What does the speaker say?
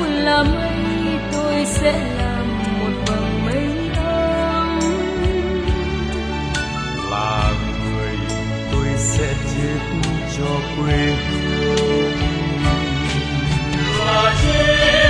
là mây tôi sẽ làm một vầng mây ấm. Là người tôi sẽ chết cho quê hương. Là chết